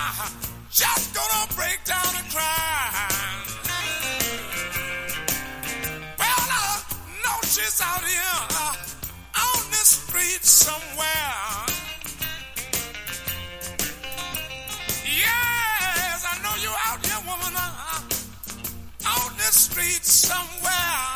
just gonna break down and cry. Well, I know she's out here on the street somewhere. Yes, I know you're out here, woman, on the street somewhere.